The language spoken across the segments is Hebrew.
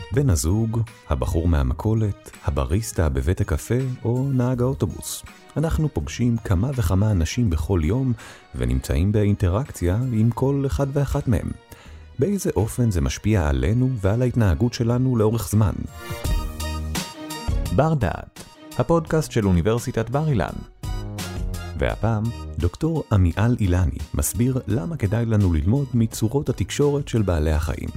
בן הזוג, הבחור מהמכולת, הבריסטה בבית הקפה או נהג האוטובוס. אנחנו פוגשים כמה וכמה אנשים בכל יום ונמצאים באינטראקציה עם כל אחד ואחת מהם. באיזה אופן זה משפיע עלינו ועל ההתנהגות שלנו לאורך זמן? בר דעת, הפודקאסט של אוניברסיטת בר אילן. והפעם, דוקטור עמיאל אילני מסביר למה כדאי לנו ללמוד מצורות התקשורת של בעלי החיים.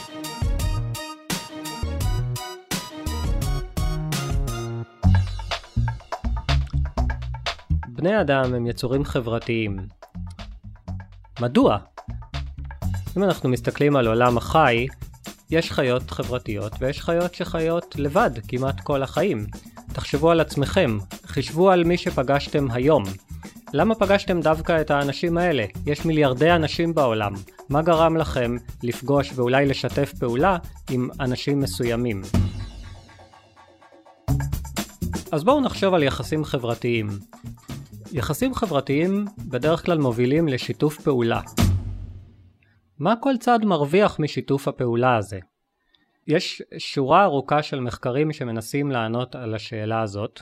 בני אדם הם יצורים חברתיים. מדוע? אם אנחנו מסתכלים על עולם החי, יש חיות חברתיות ויש חיות שחיות לבד כמעט כל החיים. תחשבו על עצמכם, חישבו על מי שפגשתם היום. למה פגשתם דווקא את האנשים האלה? יש מיליארדי אנשים בעולם. מה גרם לכם לפגוש ואולי לשתף פעולה עם אנשים מסוימים? אז בואו נחשוב על יחסים חברתיים. יחסים חברתיים בדרך כלל מובילים לשיתוף פעולה. מה כל צד מרוויח משיתוף הפעולה הזה? יש שורה ארוכה של מחקרים שמנסים לענות על השאלה הזאת,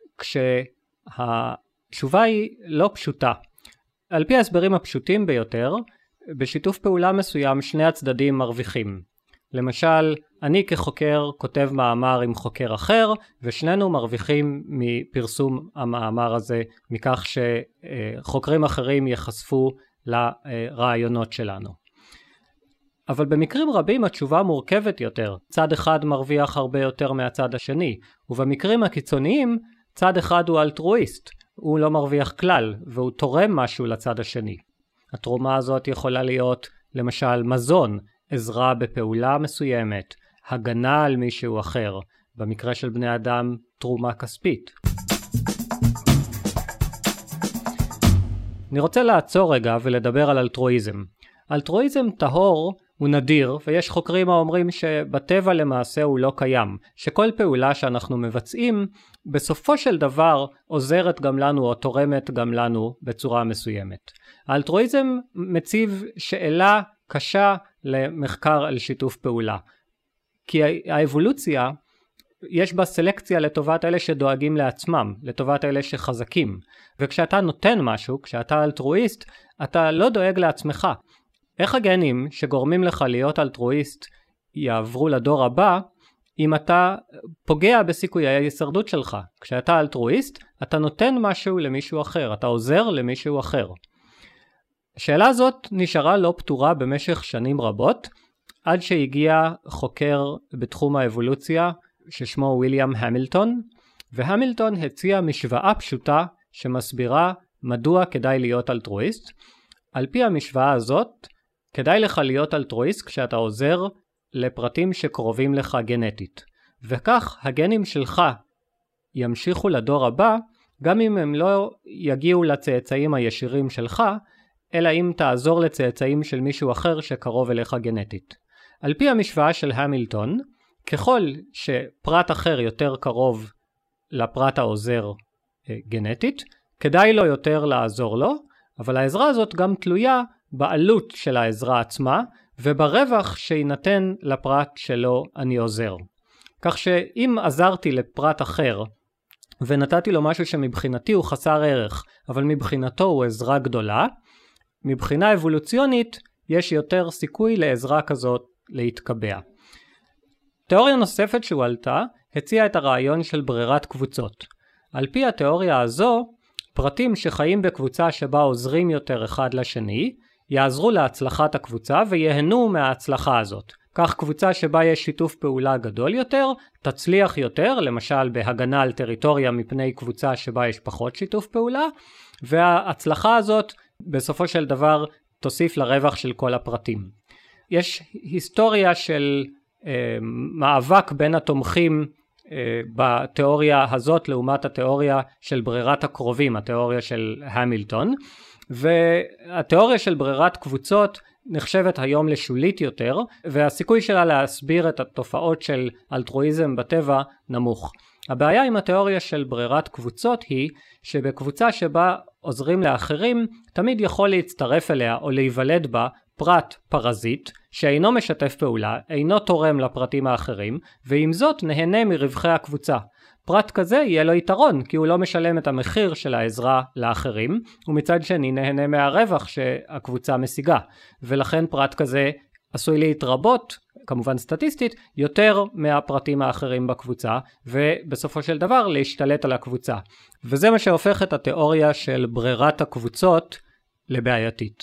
כשהתשובה היא לא פשוטה. על פי ההסברים הפשוטים ביותר, בשיתוף פעולה מסוים שני הצדדים מרוויחים. למשל, אני כחוקר כותב מאמר עם חוקר אחר, ושנינו מרוויחים מפרסום המאמר הזה, מכך שחוקרים אחרים יחשפו לרעיונות שלנו. אבל במקרים רבים התשובה מורכבת יותר. צד אחד מרוויח הרבה יותר מהצד השני, ובמקרים הקיצוניים צד אחד הוא אלטרואיסט, הוא לא מרוויח כלל, והוא תורם משהו לצד השני. התרומה הזאת יכולה להיות למשל מזון, עזרה בפעולה מסוימת, הגנה על מישהו אחר, במקרה של בני אדם תרומה כספית. אני רוצה לעצור רגע ולדבר על אלטרואיזם. אלטרואיזם טהור הוא נדיר, ויש חוקרים האומרים שבטבע למעשה הוא לא קיים, שכל פעולה שאנחנו מבצעים בסופו של דבר עוזרת גם לנו או תורמת גם לנו בצורה מסוימת. האלטרואיזם מציב שאלה קשה למחקר על שיתוף פעולה, כי האבולוציה יש בה סלקציה לטובת אלה שדואגים לעצמם, לטובת אלה שחזקים, וכשאתה נותן משהו, כשאתה אלטרואיסט, אתה לא דואג לעצמך. איך הגנים שגורמים לך להיות אלטרואיסט יעברו לדור הבא אם אתה פוגע בסיכויי ההישרדות שלך? כשאתה אלטרואיסט, אתה נותן משהו למישהו אחר, אתה עוזר למישהו אחר. השאלה הזאת נשארה לא פתורה במשך שנים רבות, עד שהגיע חוקר בתחום האבולוציה ששמו וויליאם המילטון, והמילטון הציע משוואה פשוטה שמסבירה מדוע כדאי להיות אלטרואיסט. על פי המשוואה הזאת, כדאי לך להיות אלטרואיסט כשאתה עוזר לפרטים שקרובים לך גנטית. וכך הגנים שלך ימשיכו לדור הבא, גם אם הם לא יגיעו לצאצאים הישירים שלך, אלא אם תעזור לצאצאים של מישהו אחר שקרוב אליך גנטית. על פי המשוואה של המילטון, ככל שפרט אחר יותר קרוב לפרט העוזר גנטית, כדאי לו יותר לעזור לו, אבל העזרה הזאת גם תלויה בעלות של העזרה עצמה, וברווח שיינתן לפרט שלו אני עוזר. כך שאם עזרתי לפרט אחר, ונתתי לו משהו שמבחינתי הוא חסר ערך, אבל מבחינתו הוא עזרה גדולה, מבחינה אבולוציונית יש יותר סיכוי לעזרה כזאת להתקבע. תיאוריה נוספת שהועלתה הציעה את הרעיון של ברירת קבוצות. על פי התיאוריה הזו, פרטים שחיים בקבוצה שבה עוזרים יותר אחד לשני, יעזרו להצלחת הקבוצה ויהנו מההצלחה הזאת. כך קבוצה שבה יש שיתוף פעולה גדול יותר, תצליח יותר, למשל בהגנה על טריטוריה מפני קבוצה שבה יש פחות שיתוף פעולה, וההצלחה הזאת בסופו של דבר תוסיף לרווח של כל הפרטים. יש היסטוריה של מאבק בין התומכים בתיאוריה הזאת לעומת התיאוריה של ברירת הקרובים, התיאוריה של המילטון, והתיאוריה של ברירת קבוצות נחשבת היום לשולית יותר, והסיכוי שלה להסביר את התופעות של אלטרואיזם בטבע נמוך. הבעיה עם התיאוריה של ברירת קבוצות היא שבקבוצה שבה עוזרים לאחרים תמיד יכול להצטרף אליה או להיוולד בה פרט פרזיט שאינו משתף פעולה, אינו תורם לפרטים האחרים, ועם זאת נהנה מרווחי הקבוצה. פרט כזה יהיה לו יתרון, כי הוא לא משלם את המחיר של העזרה לאחרים, ומצד שני נהנה מהרווח שהקבוצה משיגה. ולכן פרט כזה עשוי להתרבות, כמובן סטטיסטית, יותר מהפרטים האחרים בקבוצה, ובסופו של דבר להשתלט על הקבוצה. וזה מה שהופך את התיאוריה של ברירת הקבוצות לבעייתית.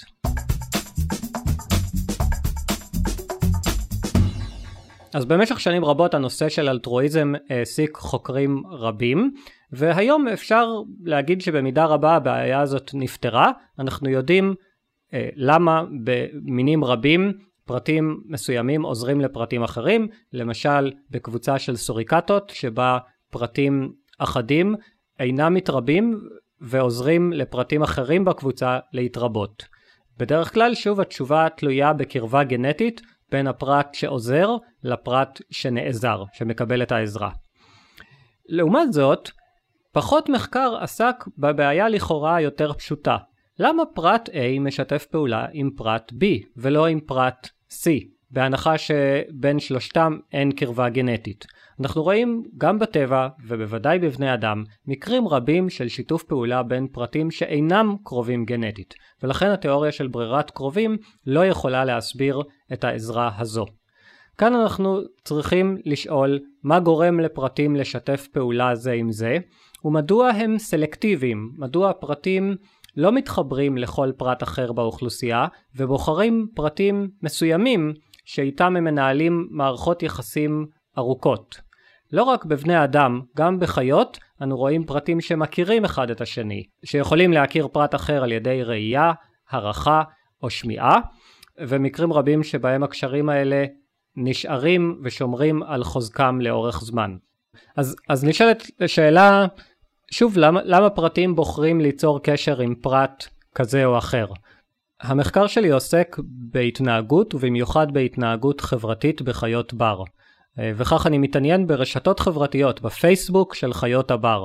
אז במשך שנים רבות הנושא של אלטרואיזם העסיק חוקרים רבים, והיום אפשר להגיד שבמידה רבה הבעיה הזאת נפתרה. אנחנו יודעים למה במינים רבים פרטים מסוימים עוזרים לפרטים אחרים, למשל בקבוצה של סוריקטות שבה פרטים אחדים אינם מתרבים ועוזרים לפרטים אחרים בקבוצה להתרבות. בדרך כלל שוב התשובה תלויה בקרבה גנטית בין הפרט שעוזר לפרט שנעזר, שמקבל את העזרה. לעומת זאת, פחות מחקר עסק בבעיה לכאורה יותר פשוטה. למה פרט A משתף פעולה עם פרט B ולא עם פרט C, בהנחה שבין שלושתם אין קרבה גנטית? אנחנו רואים גם בטבע ובוודאי בבני אדם מקרים רבים של שיתוף פעולה בין פרטים שאינם קרובים גנטית, ולכן התיאוריה של ברירת קרובים לא יכולה להסביר את העזרה הזו. כאן אנחנו צריכים לשאול מה גורם לפרטים לשתף פעולה זה עם זה, ומדוע הם סלקטיביים, מדוע הפרטים לא מתחברים לכל פרט אחר באוכלוסייה, ובוחרים פרטים מסוימים שאיתם הם מנהלים מערכות יחסים ארוכות. לא רק בבני אדם, גם בחיות אנו רואים פרטים שמכירים אחד את השני, שיכולים להכיר פרט אחר על ידי ראייה, הרחה או שמיעה, ומקרים רבים שבהם הקשרים האלה נשארים ושומרים על חוזקם לאורך זמן. אז נשאלת שאלה, שוב, למה פרטים בוחרים ליצור קשר עם פרט כזה או אחר? המחקר שלי עוסק בהתנהגות ובמיוחד בהתנהגות חברתית בחיות בר. וכך אני מתעניין ברשתות חברתיות, בפייסבוק של חיות הבר.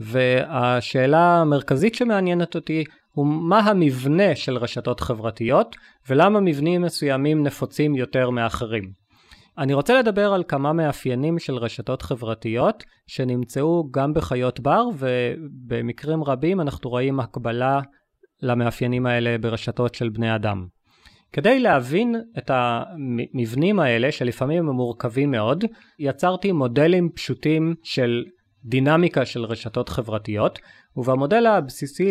והשאלה המרכזית שמעניינת אותי הוא מה המבנה של רשתות חברתיות ולמה מבנים מסוימים נפוצים יותר מאחרים. אני רוצה לדבר על כמה מאפיינים של רשתות חברתיות שנמצאו גם בחיות בר, ובמקרים רבים אנחנו רואים הקבלה למאפיינים האלה ברשתות של בני אדם. כדי להבין את המבנים האלה שלפעמים הם מורכבים מאוד, יצרתי מודלים פשוטים של דינמיקה של רשתות חברתיות, ובמודל הבסיסי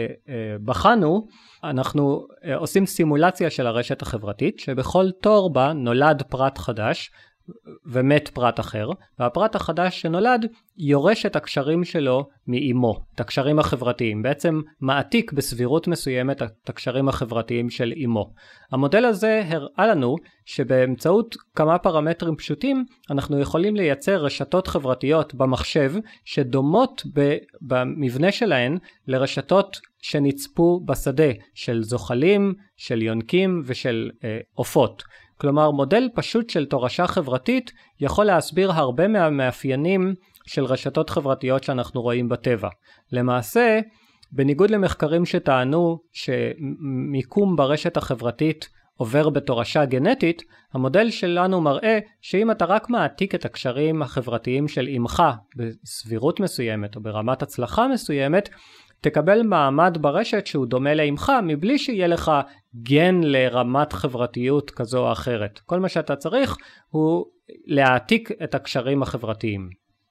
שבחנו אנחנו עושים סימולציה של הרשת החברתית, שבכל תור בה נולד פרט חדש ומת פרט אחר, והפרט החדש שנולד יורש את הקשרים שלו מאימו, את הקשרים החברתיים, בעצם מעתיק בסבירות מסוימת את הקשרים החברתיים של אימו. המודל הזה הראה לנו שבאמצעות כמה פרמטרים פשוטים אנחנו יכולים לייצר רשתות חברתיות במחשב שדומות במבנה שלהן לרשתות שנצפו בשדה של זוחלים, של יונקים ושל עופות. כלומר, מודל פשוט של תורשה חברתית יכול להסביר הרבה מהמאפיינים של רשתות חברתיות שאנחנו רואים בטבע. למעשה, בניגוד למחקרים שטענו שמיקום ברשת החברתית עובר בתורשה גנטית, המודל שלנו מראה שאם אתה רק מעתיק את הקשרים החברתיים של אמך בסבירות מסוימת או ברמת הצלחה מסוימת, תקבל מעמד ברשת שהוא דומה לאמך מבלי שיהיה לך גן לרמת חברתיות כזו או אחרת. כל מה שאתה צריך הוא להעתיק את הקשרים החברתיים.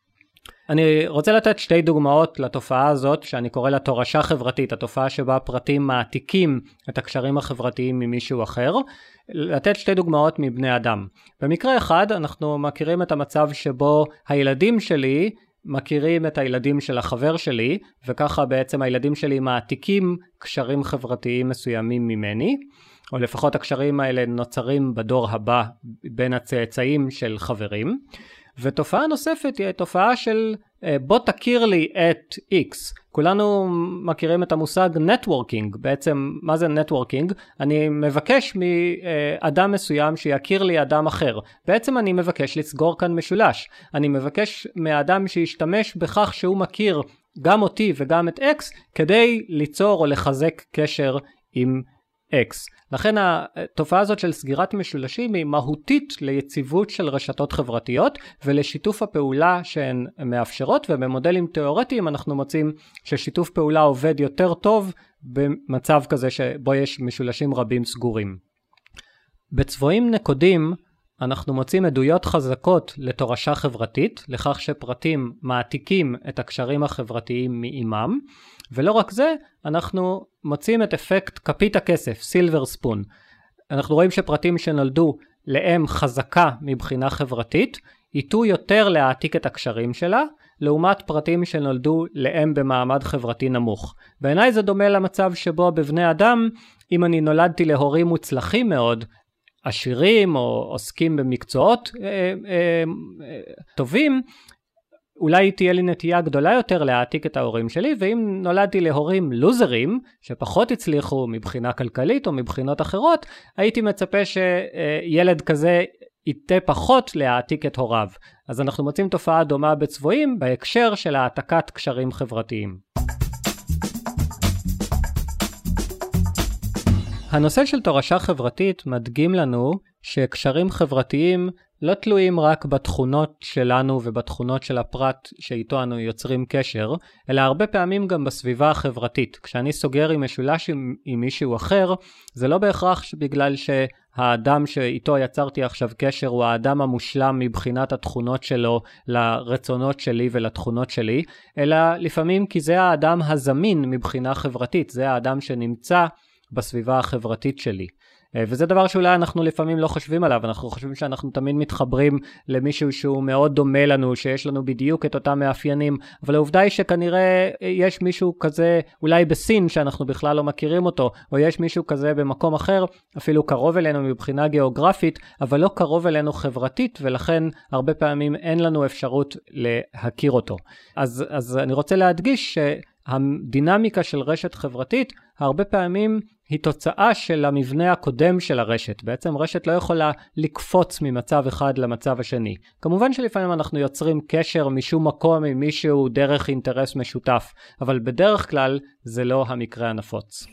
אני רוצה לתת שתי דוגמאות לתופעה הזאת שאני קורא לה תורשה חברתית, התופעה שבה פרטים מעתיקים את הקשרים החברתיים ממישהו אחר. לתת שתי דוגמאות מבני אדם. במקרה אחד אנחנו מכירים את המצב שבו הילדים שלי מכירים את הילדים של החבר שלי, וככה בעצם הילדים שלי מעתיקים קשרים חברתיים מסוימים ממני, או לפחות הקשרים האלה נוצרים בדור הבא בין הצאצאים של חברים. ותופעה נוספת היא תופעה של בוא תכיר לי את X. כולנו מכירים את המושג נטוורקינג. בעצם מה זה נטוורקינג? אני מבקש מאדם מסוים שיכיר לי אדם אחר. בעצם אני מבקש לסגור כאן משולש. אני מבקש מאדם שישתמש בכך שהוא מכיר גם אותי וגם את X כדי ליצור או לחזק קשר עם X. לכן התופעה הזאת של סגירת משולשים היא מהותית ליציבות של רשתות חברתיות ולשיתוף הפעולה שהן מאפשרות, ובמודלים תיאורטיים אנחנו מוצאים ששיתוף פעולה עובד יותר טוב במצב כזה שבו יש משולשים רבים סגורים. בצבועים נקודים אנחנו מוצאים עדויות חזקות לתורשה חברתית, לכך שפרטים מעתיקים את הקשרים החברתיים מאימם, ולא רק זה, אנחנו מוצאים את אפקט כפית הכסף, סילבר ספון. אנחנו רואים שפרטים שנולדו לאם חזקה מבחינה חברתית, ייטו יותר להעתיק את הקשרים שלה, לעומת פרטים שנולדו לאם במעמד חברתי נמוך. בעיניי זה דומה למצב שבו בבני אדם, אם אני נולדתי להורים מוצלחים מאוד, עשירים או עוסקים במקצועות טובים, אולי תהיה לי נטייה גדולה יותר להעתיק את ההורים שלי, ואם נולדתי להורים לוזרים, שפחות הצליחו מבחינה כלכלית או מבחינות אחרות, הייתי מצפה שילד כזה ייתה פחות להעתיק את הוריו. אז אנחנו מוצאים תופעה דומה בצבועים בהקשר של העתקת קשרים חברתיים. הנושא של תורשה חברתית מדגים לנו שקשרים חברתיים לא תלויים רק בתכונות שלנו ובתכונות של הפרט שאיתו אנו יוצרים קשר, אלא הרבה פעמים גם בסביבה החברתית. כשאני סוגר עם משולש עם מישהו אחר, זה לא בהכרח בגלל שהאדם שאיתו יצרתי עכשיו קשר הוא האדם המושלם מבחינת התכונות שלו לרצונות שלי ולתכונות שלי, אלא לפעמים כי זה האדם הזמין מבחינה חברתית, זה האדם שנמצא בסביבה החברתית שלי. וזה דבר שאולי אנחנו לפעמים לא חושבים עליו, אנחנו חושבים שאנחנו תמיד מתחברים למישהו שהוא מאוד דומה לנו, שיש לנו בדיוק את אותם מאפיינים, אבל העובדה היא שכנראה יש מישהו כזה אולי בסין שאנחנו בכלל לא מכירים אותו, או יש מישהו כזה במקום אחר, אפילו קרוב אלינו מבחינה גיאוגרפית, אבל לא קרוב אלינו חברתית, ולכן הרבה פעמים אין לנו אפשרות להכיר אותו. אז אני רוצה להדגיש שהדינמיקה של רשת חברתית הרבה פעמים היא תוצאה של המבנה הקודם של הרשת. בעצם רשת לא יכולה לקפוץ ממצב אחד למצב השני. כמובן שלפעמים אנחנו יוצרים קשר משום מקום עם מישהו דרך אינטרס משותף, אבל בדרך כלל זה לא המקרה הנפוץ.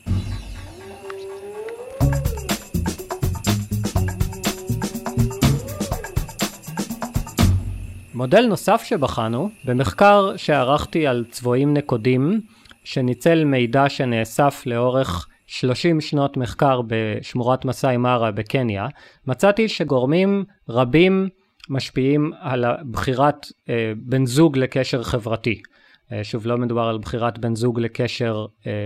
מודל נוסף שבחנו, במחקר שערכתי על צבועים נקודים, שניצל מידע שנאסף לאורך 30 שנות מחקר בשמורת מסאי מארה בקניה, מצאתי שגורמים רבים משפיעים על בחירת בן זוג לקשר חברתי. שוב, לא מדובר על בחירת בן זוג לקשר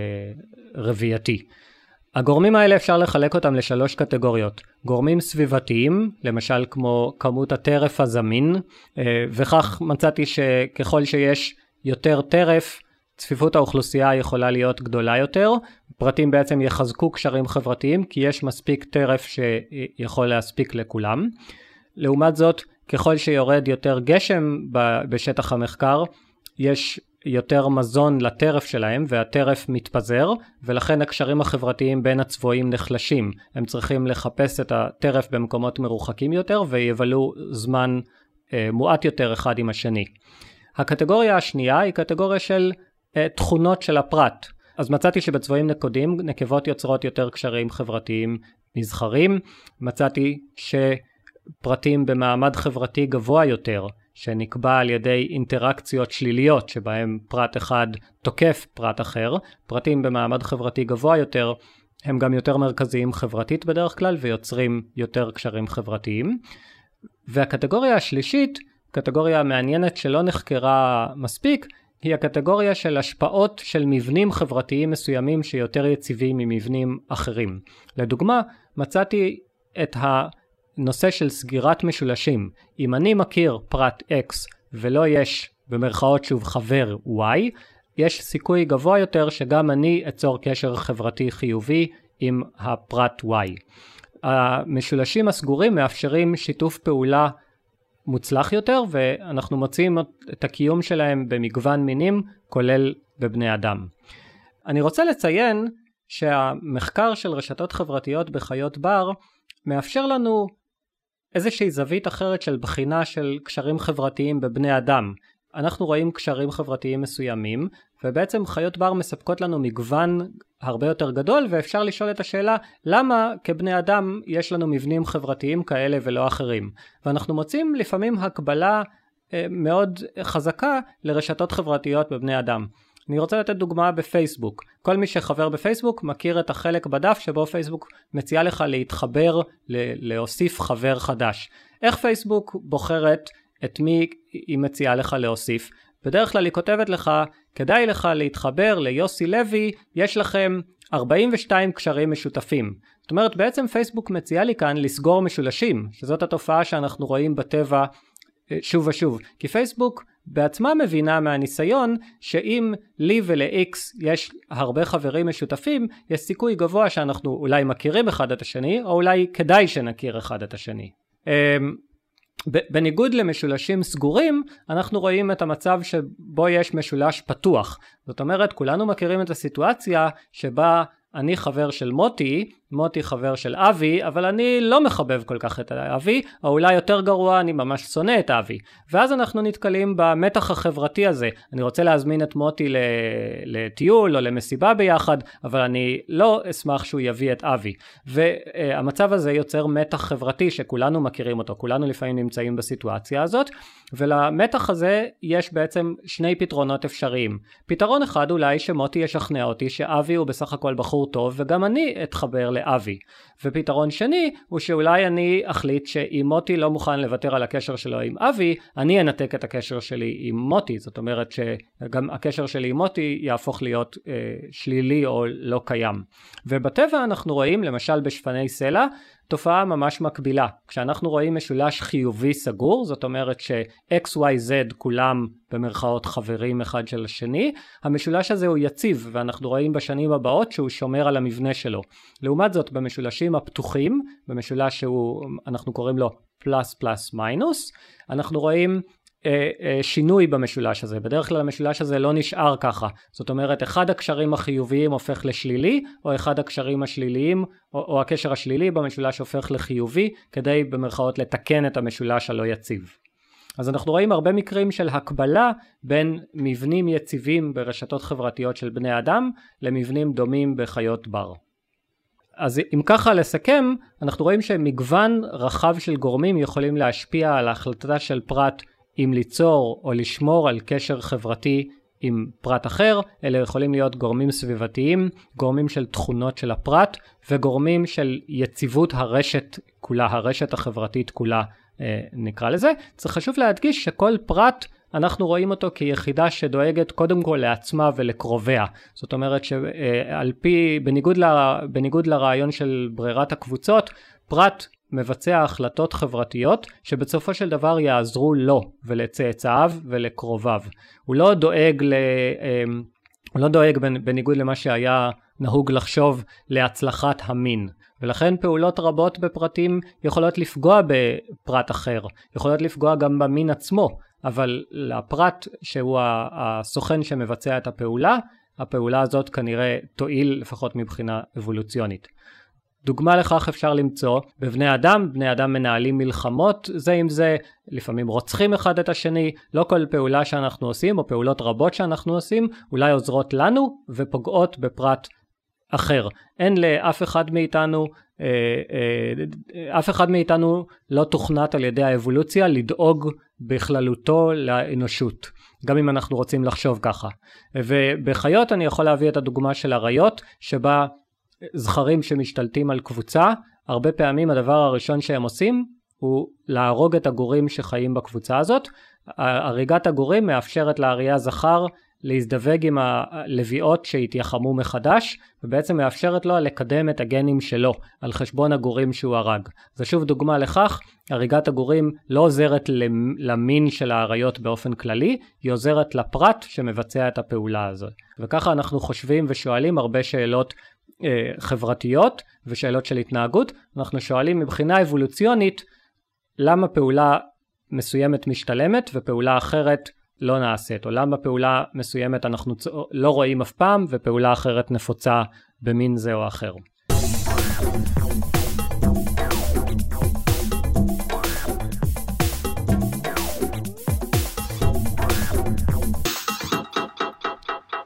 רבייתי. הגורמים האלה אפשר לחלק אותם לשלוש קטגוריות. גורמים סביבתיים, למשל כמו כמות הטרף הזמין, וכך מצאתי שככל שיש יותר טרף, צפיפות האוכלוסייה יכולה להיות גדולה יותר. פרטים בעצם יחזקו קשרים חברתיים, כי יש מספיק טרף שיכול להספיק לכולם. לעומת זאת, ככל שיורד יותר גשם בשטח המחקר, יש יותר מזון לטרף שלהם, והטרף מתפזר, ולכן הקשרים החברתיים בין הצבועים נחלשים. הם צריכים לחפש את הטרף במקומות מרוחקים יותר, ויבלו זמן מועט יותר אחד עם השני. הקטגוריה השנייה היא קטגוריה של תכונות של הפרט. אז מצאתי שבצבועים נקודים, נקבות יוצרות יותר קשרים חברתיים נזכרים. מצאתי שפרטים במעמד חברתי גבוה יותר, שנקבע על ידי אינטראקציות שליליות, שבהם פרט אחד תוקף פרט אחר, פרטים במעמד חברתי גבוה יותר, הם גם יותר מרכזיים חברתית בדרך כלל, ויוצרים יותר קשרים חברתיים. והקטגוריה השלישית, קטגוריה מעניינת שלא נחקרה מספיק, היא הקטגוריה של השפעות של מבנים חברתיים מסוימים שיותר יציבים ממבנים אחרים. לדוגמה, מצאתי את הנושא של סגירת משולשים. אם אני מכיר פרט X ולא יש במרכאות שוב חבר Y, יש סיכוי גבוה יותר שגם אני אצור קשר חברתי חיובי עם הפרט Y. המשולשים הסגורים מאפשרים שיתוף פעולה מוצלח יותר, ואנחנו מוצאים את הקיום שלהם במגוון מינים, כולל בבני אדם. אני רוצה לציין שהמחקר של רשתות חברתיות בחיות בר מאפשר לנו איזושהי זווית אחרת של בחינה של קשרים חברתיים בבני אדם. אנחנו רואים קשרים חברתיים מסוימים, ובעצם חיות בר מספקות לנו מגוון הרבה יותר גדול, ואפשר לשאול את השאלה, למה כבני אדם יש לנו מבנים חברתיים כאלה ולא אחרים? ואנחנו מוצאים לפעמים הקבלה מאוד חזקה לרשתות חברתיות בבני אדם. אני רוצה לתת דוגמה בפייסבוק. כל מי שחבר בפייסבוק מכיר את החלק בדף שבו פייסבוק מציעה לך להתחבר, להוסיף חבר חדש. איך פייסבוק בוחרת את מי היא מציעה לך להוסיף? בדרך כלל היא כותבת לך, כדאי לך להתחבר ליוסי לוי, יש לכם 42 קשרים משותפים. זאת אומרת, בעצם פייסבוק מציעה לי כאן לסגור משולשים, שזאת התופעה שאנחנו רואים בטבע שוב ושוב. כי פייסבוק בעצמה מבינה מהניסיון שאם לי ול-X יש הרבה חברים משותפים, יש סיכוי גבוה שאנחנו אולי מכירים אחד את השני, או אולי כדאי שנכיר אחד את השני. בניגוד למשולשים סגורים, אנחנו רואים את המצב שבו יש משולש פתוח. זאת אומרת, כולנו מכירים את הסיטואציה שבה אני חבר של מוטי, מוטי חבר של אבי, אבל אני לא מחבב כל כך את אבי, או אולי יותר גרוע, אני ממש שונא את אבי. ואז אנחנו נתקלים במתח החברתי הזה. אני רוצה להזמין את מוטי לטיול או למסיבה ביחד, אבל אני לא אשמח שהוא יביא את אבי. והמצב הזה יוצר מתח חברתי שכולנו מכירים אותו, כולנו לפעמים נמצאים בסיטואציה הזאת, ולמתח הזה יש בעצם שני פתרונות אפשריים. פתרון אחד אולי שמוטי ישכנע אותי שאבי הוא בסך הכל בחור טוב, וגם אני אתחבר לאבי. ופתרון שני הוא שאולי אני אחליט שאם מוטי לא מוכן לוותר על הקשר שלו עם אבי, אני אנתק את הקשר שלי עם מוטי. זאת אומרת שגם הקשר שלי עם מוטי יהפוך להיות שלילי או לא קיים. ובטבע אנחנו רואים, למשל בשפני סלע, תופעה ממש מקבילה. כשאנחנו רואים משולש חיובי סגור, זאת אומרת ש-XYZ כולם במרכאות חברים אחד של השני, המשולש הזה הוא יציב, ואנחנו רואים בשנים הבאות שהוא שומר על המבנה שלו. לעומת זאת, במשולשים הפתוחים, במשולש שאנחנו קוראים לו פלוס פלוס מינוס, אנחנו רואים שינוי במשולש הזה. בדרך כלל המשולש הזה לא נשאר ככה. זאת אומרת, אחד הקשרים החיוביים הופך לשלילי, או אחד הקשרים השליליים, או הקשר השלילי במשולש הופך לחיובי, כדי במרכאות לתקן את המשולש הלא יציב. אז אנחנו רואים הרבה מקרים של הקבלה בין מבנים יציבים ברשתות חברתיות של בני אדם, למבנים דומים בחיות בר. אז אם ככה לסכם, אנחנו רואים שמגוון רחב של גורמים יכולים להשפיע על ההחלטה של פרט אם ליצור או לשמור על קשר חברתי עם פרט אחר. אלה יכולים להיות גורמים סביבתיים, גורמים של תכונות של הפרט, וגורמים של יציבות הרשת כולה, הרשת החברתית כולה נקרא לזה. צריך חשוב להדגיש שכל פרט אנחנו רואים אותו כיחידה שדואגת קודם כל לעצמה ולקרוביה. זאת אומרת שעל פי, בניגוד לרעיון של ברירת הקבוצות, פרט מבצע החלטות חברתיות שבסופו של דבר יעזרו לו ולצאצאיו ולקרוביו. הוא לא דואג בניגוד למה שהיה נהוג לחשוב להצלחת המין. ולכן פעולות רבות בפרטים יכולות לפגוע בפרט אחר, יכולות לפגוע גם במין עצמו, אבל לפרט שהוא הסוכן שמבצע את הפעולה הזאת כנראה תועיל לפחות מבחינה אבולוציונית. דוגמה לכך אפשר למצוא בבני אדם. בני אדם מנהלים מלחמות זה עם זה, לפעמים רוצחים אחד את השני. לא כל פעולה שאנחנו עושים או פעולות רבות שאנחנו עושים אולי עוזרות לנו ופוגעות בפרט אחר. אין לאף אחד מאיתנו לא תוכנת על ידי האבולוציה לדאוג בכללותו לאנושות, גם אם אנחנו רוצים לחשוב ככה. ובחיות אני יכול להביא את הדוגמה של הריות, שבה זכרים שמשתלטים על קבוצה, הרבה פעמים הדבר הראשון שהם עושים הוא להרוג את הגורים שחיים בקבוצה הזאת. הריגת הגורים מאפשרת לאריה זכר להזדווג עם הלוויות שהתייחמו מחדש, ובעצם מאפשרת לו לקדם את הגנים שלו על חשבון הגורים שהוא הרג. זה שוב דוגמה לכך, הריגת הגורים לא עוזרת למין של האריות באופן כללי, היא עוזרת לפרט שמבצע את הפעולה הזאת. וככה אנחנו חושבים ושואלים הרבה שאלות חברתיות ושאלות של התנהגות. אנחנו שואלים מבחינה אבולוציונית, למה פעולה מסוימת משתלמת ופעולה אחרת לא נעשית, או למה פעולה מסוימת אנחנו לא רואים אף פעם ופעולה אחרת נפוצה במין זה או אחר.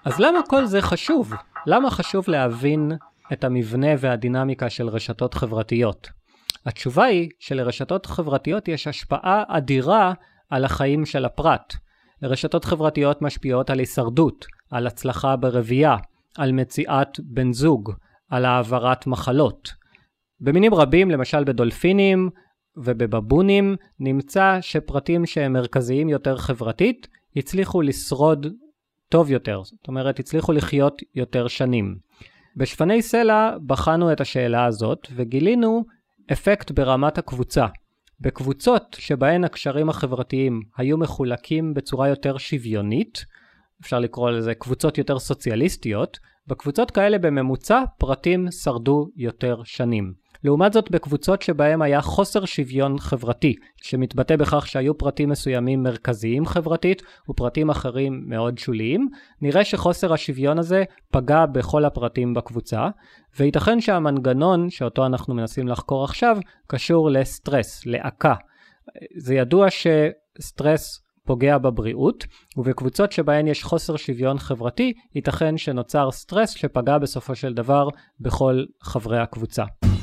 אז למה כל זה חשוב? למה חשוב להבין את המבנה והדינמיקה של רשתות חברתיות? התשובה היא שלרשתות חברתיות יש השפעה אדירה על החיים של הפרט. רשתות חברתיות משפיעות על הישרדות, על הצלחה ברבייה, על מציאת בן זוג, על העברת מחלות. במינים רבים, למשל בדולפינים ובבבונים, נמצא שפרטים שהם מרכזיים יותר חברתית, הצליחו לשרוד טוב יותר, זאת אומרת, הצליחו לחיות יותר שנים. בשפני סלע בחנו את השאלה הזאת וגילינו אפקט ברמת הקבוצה. בקבוצות שבהן הקשרים החברתיים היו מחולקים בצורה יותר שוויונית, אפשר לקרוא לזה קבוצות יותר סוציאליסטיות, בקבוצות כאלה בממוצע פרטים שרדו יותר שנים. לעומת זאת בקבוצות שבהם היה חוסר שוויון חברתי, שמתבטא בכך שהיו פרטים מסוימים מרכזיים חברתית ופרטים אחרים מאוד שוליים, נראה שחוסר השוויון הזה פגע בכל הפרטים בקבוצה, וייתכן שהמנגנון שאותו אנחנו מנסים לחקור עכשיו קשור לסטרס, לעקה. זה ידוע שסטרס פוגע בבריאות, ובקבוצות שבהן יש חוסר שוויון חברתי, ייתכן שנוצר סטרס שפגע בסופו של דבר בכל חברי הקבוצה.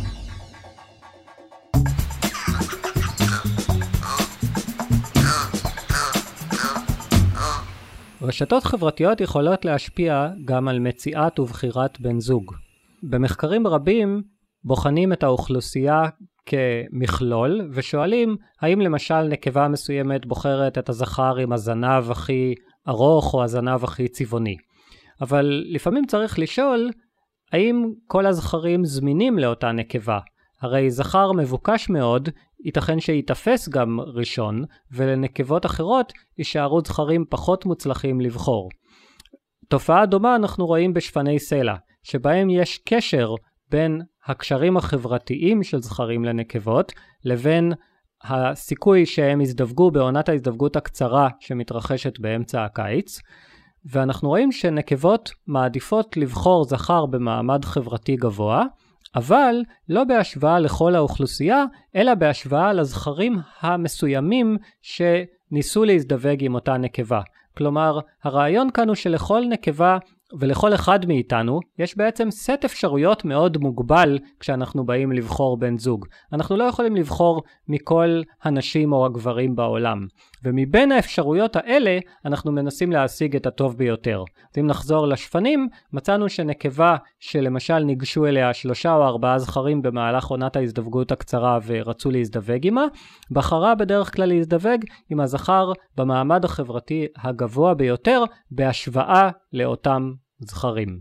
רשתות חברתיות יכולות להשפיע גם על מציאת ובחירת בן זוג. במחקרים רבים בוחנים את האוכלוסייה כמכלול ושואלים האם למשל נקבה מסוימת בוחרת את הזכר עם הזנב הכי ארוך או הזנב הכי צבעוני. אבל לפעמים צריך לשאול האם כל הזכרים זמינים לאותה נקבה. הרי זכר מבוקש מאוד, ייתכן שיתפס גם ראשון, ולנקבות אחרות יישארו זכרים פחות מוצלחים לבחור. תופעה דומה אנחנו רואים בשפני סלע, שבהם יש קשר בין הקשרים החברתיים של זכרים לנקבות, לבין הסיכוי שהם יזדווגו בעונת ההזדווגות הקצרה שמתרחשת באמצע הקיץ, ואנחנו רואים שנקבות מעדיפות לבחור זכר במעמד חברתי גבוה, אבל לא בהשוואה לכל האוכלוסייה, אלא בהשוואה לזכרים המסוימים שניסו להזדווג עם אותה נקבה. כלומר, הרעיון כאן הוא שלכל נקבה ולכל אחד מאיתנו יש בעצם סט אפשרויות מאוד מוגבל כשאנחנו באים לבחור בן זוג. אנחנו לא יכולים לבחור מכל הנשים או הגברים בעולם. ומבין האפשרויות האלה אנחנו מנסים להשיג את הטוב ביותר. אז אם נחזור לשפנים, מצאנו שנקבה שלמשל ניגשו אליה 3 או 4 זכרים במהלך עונת ההזדווגות הקצרה ורצו להזדווג עמה, בחרה בדרך כלל להזדווג עם הזכר במעמד החברתי הגבוה ביותר בהשוואה לאותם זכרים.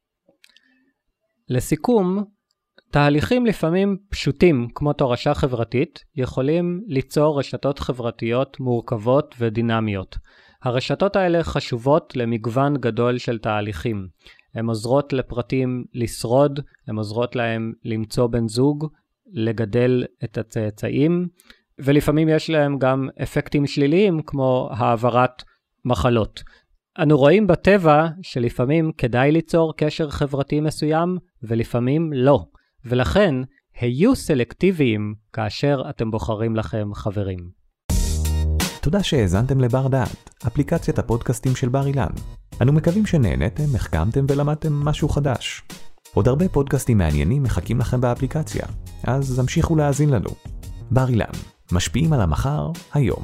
לסיכום, תהליכים לפעמים פשוטים כמו תורשה חברתית יכולים ליצור רשתות חברתיות מורכבות ודינמיות. הרשתות האלה חשובות למגוון גדול של תהליכים. הן עוזרות לפרטים לשרוד, הן עוזרות להם למצוא בן זוג, לגדל את הצאצאים, ולפעמים יש להם גם אפקטים שליליים כמו העברת מחלות. אנו רואים בטבע שלפעמים כדאי ליצור קשר חברתי מסוים ולפעמים לא, ולכן היו סלקטיביים כאשר אתם בוחרים לכם חברים. תודה שהאזנתם לבר דעת, אפליקציית הפודקאסטים של בר אילן. אנו מקווים שנהנתם, החכמתם ולמדתם משהו חדש. עוד הרבה פודקאסטים מעניינים מחכים לכם באפליקציה, אז המשיכו להאזין לנו. בר אילן, משפיעים על המחר, היום.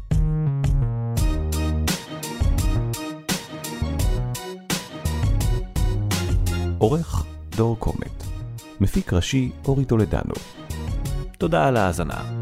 עורך דור קומט, מפיק ראשי אורי טולדנו. תודה על ההאזנה.